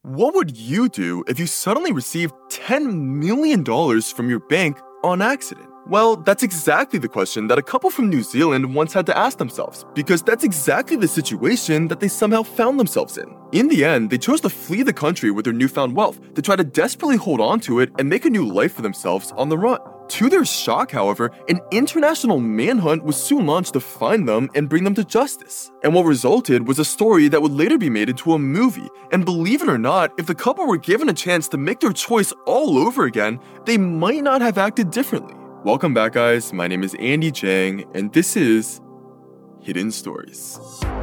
What would you do if you suddenly received $10 million from your bank on accident? Well, that's exactly the question that a couple from New Zealand once had to ask themselves, because that's exactly the situation that they somehow found themselves in. In the end, they chose to flee the country with their newfound wealth to try to desperately hold on to it and make a new life for themselves on the run. To their shock, however, an international manhunt was soon launched to find them and bring them to justice. And what resulted was a story that would later be made into a movie. And believe it or not, if the couple were given a chance to make their choice all over again, they might not have acted differently. Welcome back, guys. My name is Andy Chang, and this is Hidden Stories.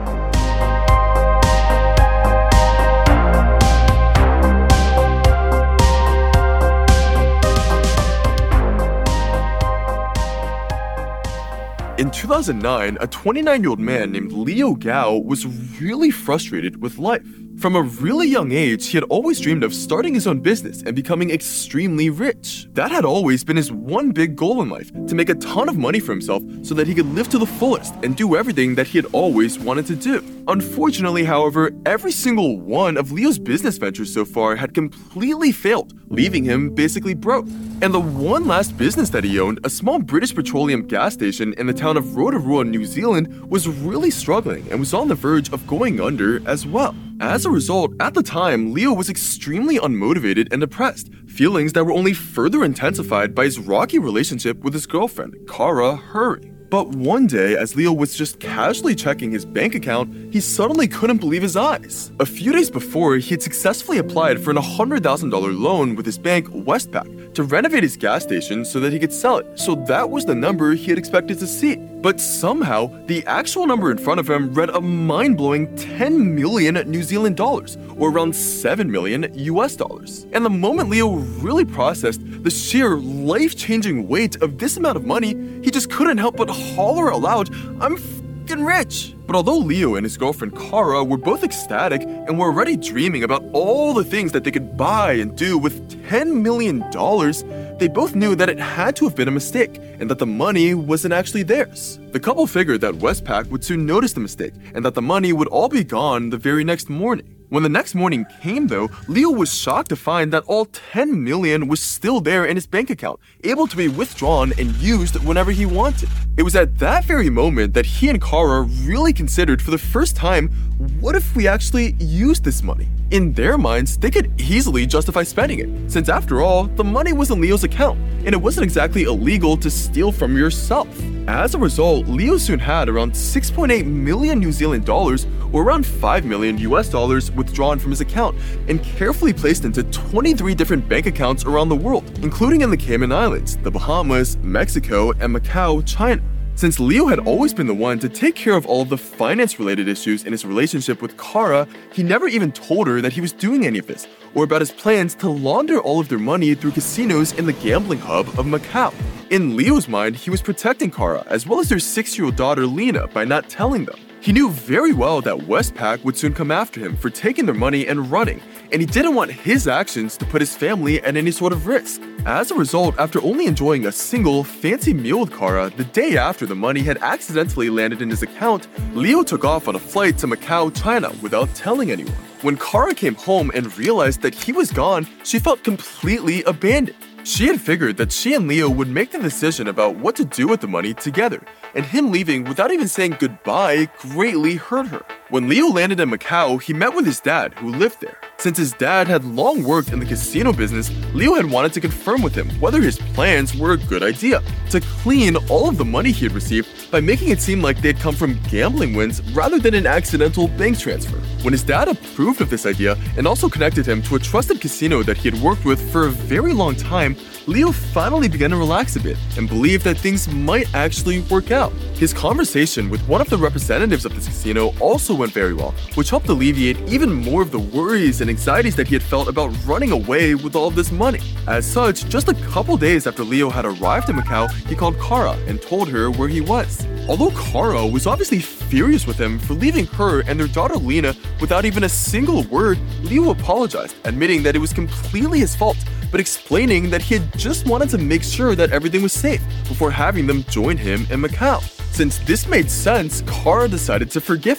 In 2009, a 29-year-old man named Leo Gao was really frustrated with life. From a really young age, he had always dreamed of starting his own business and becoming extremely rich. That had always been his one big goal in life, to make a ton of money for himself so that he could live to the fullest and do everything that he had always wanted to do. Unfortunately, however, every single one of Leo's business ventures so far had completely failed, leaving him basically broke. And the one last business that he owned, a small British petroleum gas station in the town of Rotorua, New Zealand, was really struggling and was on the verge of going under as well. As a result, at the time, Leo was extremely unmotivated and depressed, feelings that were only further intensified by his rocky relationship with his girlfriend, Kara Hurry. But one day, as Leo was just casually checking his bank account, he suddenly couldn't believe his eyes. A few days before, he had successfully applied for an $100,000 loan with his bank, Westpac, to renovate his gas station so that he could sell it. So that was the number he had expected to see. But somehow, the actual number in front of him read a mind-blowing 10 million New Zealand dollars, or around 7 million US dollars. And the moment Leo really processed the sheer life-changing weight of this amount of money, he just couldn't help but holler aloud, "I'm f***ing rich!" But although Leo and his girlfriend Kara were both ecstatic and were already dreaming about all the things that they could buy and do with $10 million, they both knew that it had to have been a mistake and that the money wasn't actually theirs. The couple figured that Westpac would soon notice the mistake and that the money would all be gone the very next morning. When the next morning came, though, Leo was shocked to find that all 10 million was still there in his bank account, able to be withdrawn and used whenever he wanted. It was at that very moment that he and Kara really considered for the first time, what if we actually used this money? In their minds, they could easily justify spending it, since after all, the money was in Leo's account, and it wasn't exactly illegal to steal from yourself. As a result, Leo soon had around 6.8 million New Zealand dollars, or around 5 million US dollars, withdrawn from his account and carefully placed into 23 different bank accounts around the world, including in the Cayman Islands, the Bahamas, Mexico, and Macau, China. Since Leo had always been the one to take care of all of the finance-related issues in his relationship with Kara, he never even told her that he was doing any of this, or about his plans to launder all of their money through casinos in the gambling hub of Macau. In Leo's mind, he was protecting Kara as well as their 6-year-old daughter Lena by not telling them. He knew very well that Westpac would soon come after him for taking their money and running, and he didn't want his actions to put his family at any sort of risk. As a result, after only enjoying a single fancy meal with Kara, the day after the money had accidentally landed in his account, Leo took off on a flight to Macau, China without telling anyone. When Kara came home and realized that he was gone, she felt completely abandoned. She had figured that she and Leo would make the decision about what to do with the money together, and him leaving without even saying goodbye greatly hurt her. When Leo landed in Macau, he met with his dad, who lived there. Since his dad had long worked in the casino business, Leo had wanted to confirm with him whether his plans were a good idea, to clean all of the money he had received by making it seem like they had come from gambling wins rather than an accidental bank transfer. When his dad approved of this idea and also connected him to a trusted casino that he had worked with for a very long time, Leo finally began to relax a bit and believed that things might actually work out. His conversation with one of the representatives of this casino also went very well, which helped alleviate even more of the worries and anxieties that he had felt about running away with all of this money. As such, just a couple days after Leo had arrived in Macau, he called Kara and told her where he was. Although Kara was obviously furious with him for leaving her and their daughter Lena without even a single word, Leo apologized, admitting that it was completely his fault, but explaining that he had just wanted to make sure that everything was safe before having them join him in Macau. Since this made sense, Kara decided to forgive him.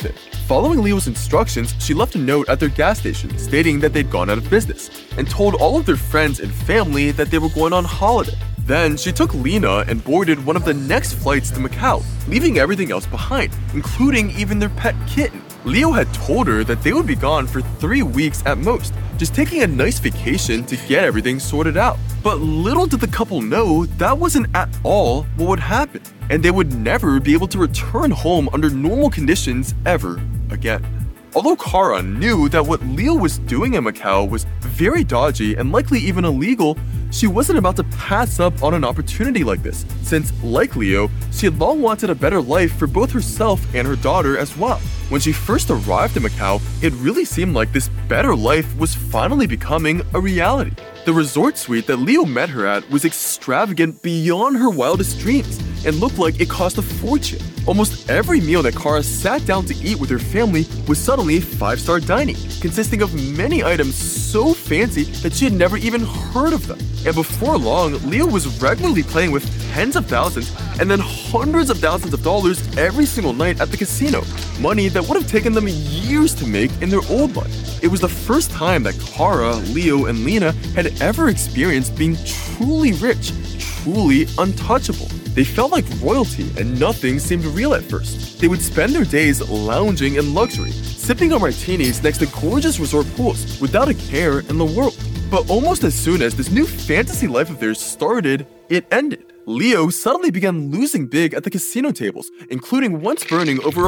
Following Leo's instructions, she left a note at their gas station stating that they'd gone out of business and told all of their friends and family that they were going on holiday. Then she took Lena and boarded one of the next flights to Macau, leaving everything else behind, including even their pet kitten. Leo had told her that they would be gone for 3 weeks at most, just taking a nice vacation to get everything sorted out. But little did the couple know that wasn't at all what would happen, and they would never be able to return home under normal conditions ever again. Although Kara knew that what Leo was doing in Macau was very dodgy and likely even illegal, she wasn't about to pass up on an opportunity like this, since, like Leo, she had long wanted a better life for both herself and her daughter as well. When she first arrived in Macau, it really seemed like this better life was finally becoming a reality. The resort suite that Leo met her at was extravagant beyond her wildest dreams and looked like it cost a fortune. Almost every meal that Kara sat down to eat with her family was suddenly 5-star dining, consisting of many items so fancy that she had never even heard of them. And before long, Leo was regularly playing with tens of thousands and then hundreds of thousands of dollars every single night at the casino, money that would have taken them years to make in their old life. It was the first time that Kara, Leo, and Lena had ever experienced being truly rich, truly untouchable. They felt like royalty and nothing seemed real at first. They would spend their days lounging in luxury, sipping on martinis next to gorgeous resort pools without a care in the world. But almost as soon as this new fantasy life of theirs started, it ended. Leo suddenly began losing big at the casino tables, including once burning over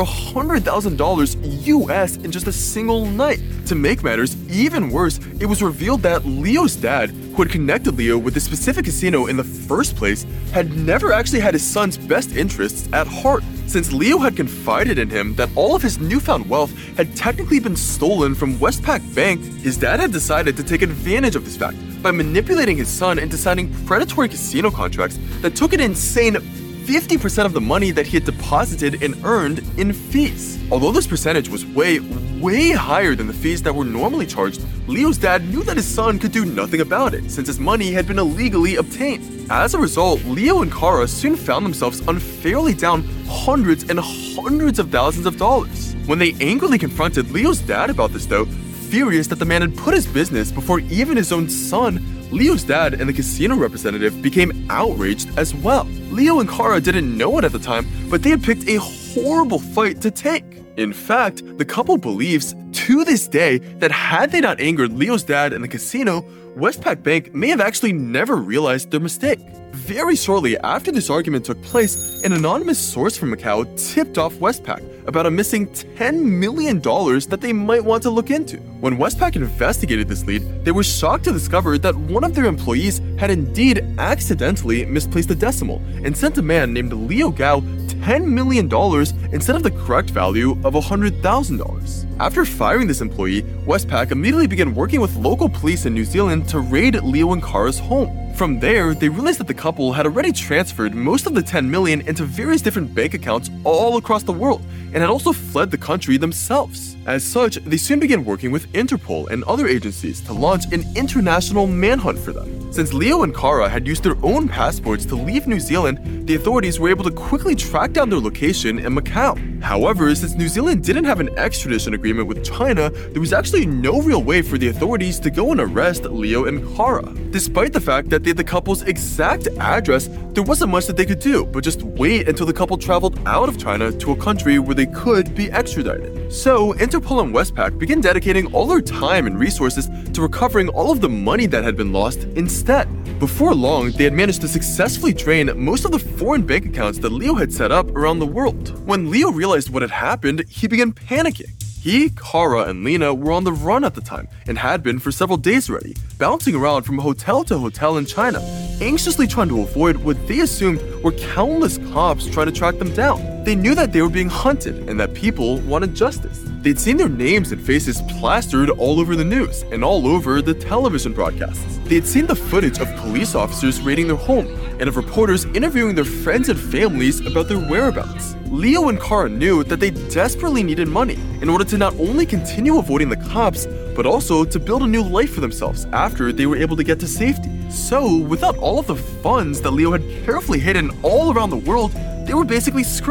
$100,000 US in just a single night. To make matters even worse, it was revealed that Leo's dad, who had connected Leo with the specific casino in the first place, had never actually had his son's best interests at heart. Since Leo had confided in him that all of his newfound wealth had technically been stolen from Westpac Bank, his dad had decided to take advantage of this fact by manipulating his son into signing predatory casino contracts that took an insane 50% of the money that he had deposited and earned in fees. Although this percentage was way higher than the fees that were normally charged, Leo's dad knew that his son could do nothing about it since his money had been illegally obtained. As a result, Leo and Kara soon found themselves unfairly down hundreds and hundreds of thousands of dollars. When they angrily confronted Leo's dad about this though, furious that the man had put his business before even his own son, Leo's dad and the casino representative became outraged as well. Leo and Kara didn't know it at the time, but they had picked a horrible fight to take. In fact, the couple believes to this day that had they not angered Leo's dad and the casino, Westpac Bank may have actually never realized their mistake. Very shortly after this argument took place, an anonymous source from Macau tipped off Westpac about a missing $10 million that they might want to look into. When Westpac investigated this lead, they were shocked to discover that one of their employees had indeed accidentally misplaced a decimal and sent a man named Leo Gao $10 million instead of the correct value of $100,000. After firing this employee, Westpac immediately began working with local police in New Zealand to raid Leo and Kara's home. From there, they realized that the couple had already transferred most of the $10 million into various different bank accounts all across the world and had also fled the country themselves. As such, they soon began working with Interpol and other agencies to launch an international manhunt for them. Since Leo and Kara had used their own passports to leave New Zealand, the authorities were able to quickly track down their location in Macau. However, since New Zealand didn't have an extradition agreement with China, there was actually no real way for the authorities to go and arrest Leo and Kara. Despite the fact that they had the couple's exact address, there wasn't much that they could do but just wait until the couple traveled out of China to a country where they could be extradited. So, Interpol and Westpac began dedicating all their time and resources to recovering all of the money that had been lost instead. Before long, they had managed to successfully drain most of the foreign bank accounts that Leo had set up around the world. When Leo realized what had happened, he began panicking. He, Kara, and Lena were on the run at the time and had been for several days already, bouncing around from hotel to hotel in China, anxiously trying to avoid what they assumed were countless cops trying to track them down. They knew that they were being hunted and that people wanted justice. They'd seen their names and faces plastered all over the news and all over the television broadcasts. They had seen the footage of police officers raiding their home and of reporters interviewing their friends and families about their whereabouts. Leo and Kara knew that they desperately needed money in order to not only continue avoiding the cops, but also to build a new life for themselves after they were able to get to safety. So, without all of the funds that Leo had carefully hidden all around the world, they were basically screwed.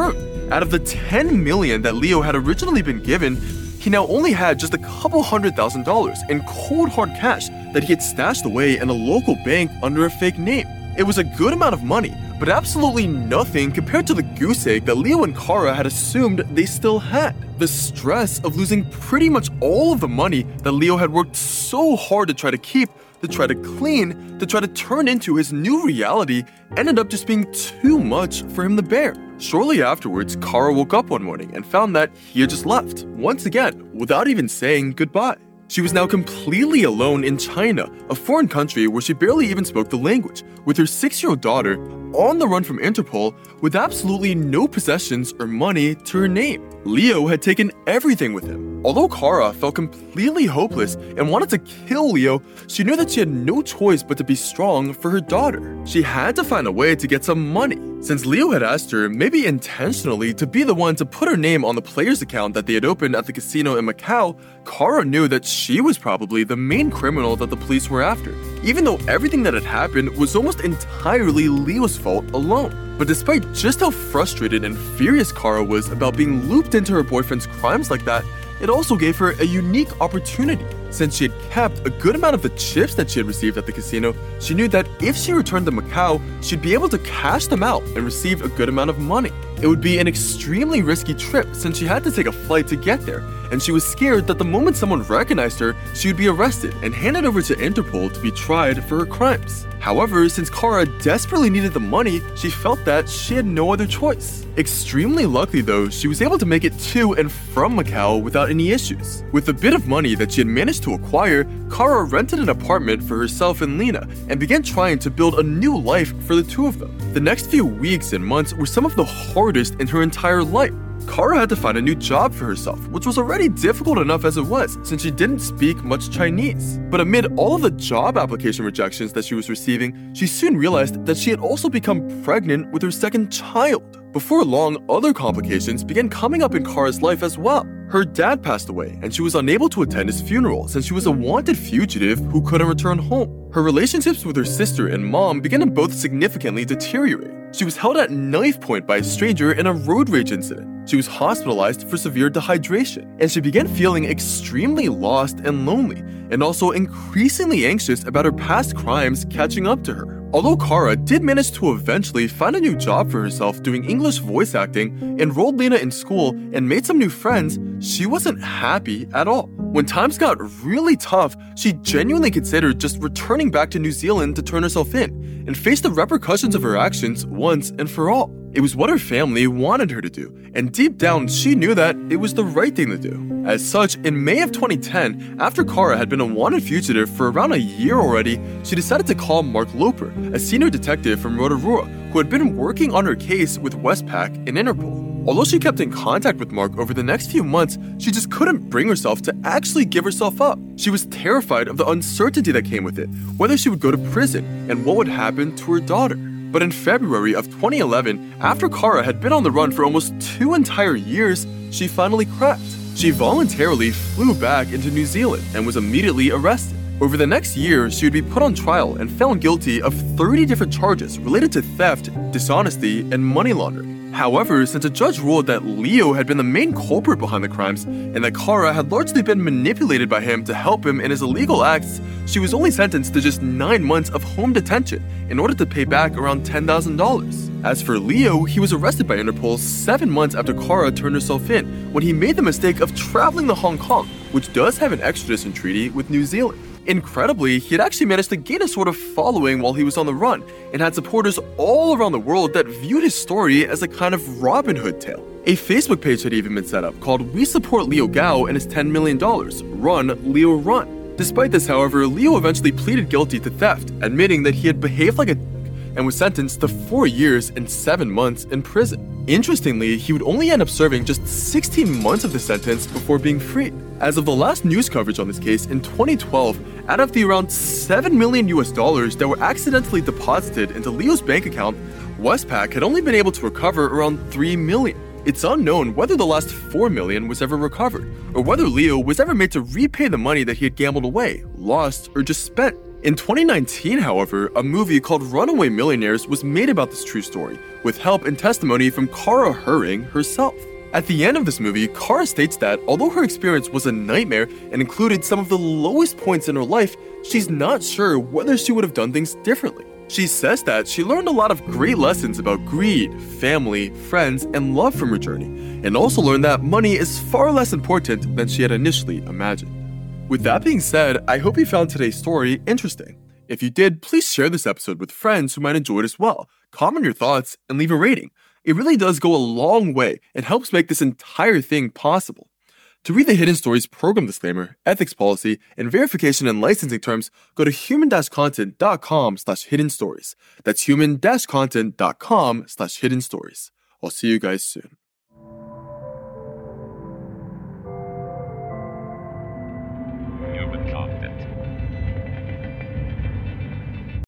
Out of the $10 million that Leo had originally been given, he now only had just a couple $100,000 in cold hard cash that he had stashed away in a local bank under a fake name. It was a good amount of money, but absolutely nothing compared to the goose egg that Leo and Kara had assumed they still had. The stress of losing pretty much all of the money that Leo had worked so hard to try to keep, to try to clean, to try to turn into his new reality ended up just being too much for him to bear. Shortly afterwards, Kara woke up one morning and found that he had just left, once again, without even saying goodbye. She was now completely alone in China, a foreign country where she barely even spoke the language, with her 6-year-old daughter on the run from Interpol with absolutely no possessions or money to her name. Leo had taken everything with him. Although Kara felt completely hopeless and wanted to kill Leo, she knew that she had no choice but to be strong for her daughter. She had to find a way to get some money. Since Leo had asked her, maybe intentionally, to be the one to put her name on the player's account that they had opened at the casino in Macau, Kara knew that she was probably the main criminal that the police were after, even though everything that had happened was almost entirely Leo's fault alone. But despite just how frustrated and furious Kara was about being looped into her boyfriend's crimes like that, it also gave her a unique opportunity. Since she had kept a good amount of the chips that she had received at the casino, she knew that if she returned to Macau, she'd be able to cash them out and receive a good amount of money. It would be an extremely risky trip since she had to take a flight to get there, and she was scared that the moment someone recognized her, she would be arrested and handed over to Interpol to be tried for her crimes. However, since Kara desperately needed the money, she felt that she had no other choice. Extremely lucky though, she was able to make it to and from Macau without any issues. With the bit of money that she had managed to acquire, Kara rented an apartment for herself and Lena and began trying to build a new life for the two of them. The next few weeks and months were some of the hardest in her entire life. Kara had to find a new job for herself, which was already difficult enough as it was, since she didn't speak much Chinese. But amid all of the job application rejections that she was receiving, she soon realized that she had also become pregnant with her second child. Before long, other complications began coming up in Kara's life as well. Her dad passed away, and she was unable to attend his funeral since she was a wanted fugitive who couldn't return home. Her relationships with her sister and mom began to both significantly deteriorate. She was held at knife point by a stranger in a road rage incident. She was hospitalized for severe dehydration, and she began feeling extremely lost and lonely, and also increasingly anxious about her past crimes catching up to her. Although Kara did manage to eventually find a new job for herself doing English voice acting, enrolled Lena in school, and made some new friends, she wasn't happy at all. When times got really tough, she genuinely considered just returning back to New Zealand to turn herself in and face the repercussions of her actions once and for all. It was what her family wanted her to do, and deep down, she knew that it was the right thing to do. As such, in May of 2010, after Kara had been a wanted fugitive for around a year already, she decided to call Mark Loper, a senior detective from Rotorua, who had been working on her case with Westpac and Interpol. Although she kept in contact with Mark over the next few months, she just couldn't bring herself to actually give herself up. She was terrified of the uncertainty that came with it, whether she would go to prison, and what would happen to her daughter. But in February of 2011, after Kara had been on the run for almost 2 entire years, she finally cracked. She voluntarily flew back into New Zealand and was immediately arrested. Over the next year, she would be put on trial and found guilty of 30 different charges related to theft, dishonesty, and money laundering. However, since a judge ruled that Leo had been the main culprit behind the crimes and that Kara had largely been manipulated by him to help him in his illegal acts, she was only sentenced to just 9 months of home detention in order to pay back around $10,000. As for Leo, he was arrested by Interpol 7 months after Kara turned herself in when he made the mistake of traveling to Hong Kong, which does have an extradition treaty with New Zealand. Incredibly, he had actually managed to gain a sort of following while he was on the run and had supporters all around the world that viewed his story as a kind of Robin Hood tale. A Facebook page had even been set up called We Support Leo Gao and his $10 million, Run, Leo Run. Despite this, however, Leo eventually pleaded guilty to theft, admitting that he had behaved like a and was sentenced to 4 years and 7 months in prison. Interestingly, he would only end up serving just 16 months of the sentence before being freed. As of the last news coverage on this case in 2012, out of the around $7 million that were accidentally deposited into Leo's bank account, Westpac had only been able to recover around $3 million. It's unknown whether the last $4 million was ever recovered, or whether Leo was ever made to repay the money that he had gambled away, lost, or just spent. In 2019, however, a movie called Runaway Millionaires was made about this true story, with help and testimony from Kara Herring herself. At the end of this movie, Kara states that although her experience was a nightmare and included some of the lowest points in her life, she's not sure whether she would have done things differently. She says that she learned a lot of great lessons about greed, family, friends, and love from her journey, and also learned that money is far less important than she had initially imagined. With that being said, I hope you found today's story interesting. If you did, please share this episode with friends who might enjoy it as well. Comment your thoughts and leave a rating. It really does go a long way and helps make this entire thing possible. To read the Hidden Stories program disclaimer, ethics policy, and verification and licensing terms, go to human-content.com/hidden stories. That's human-content.com/hidden stories. I'll see you guys soon.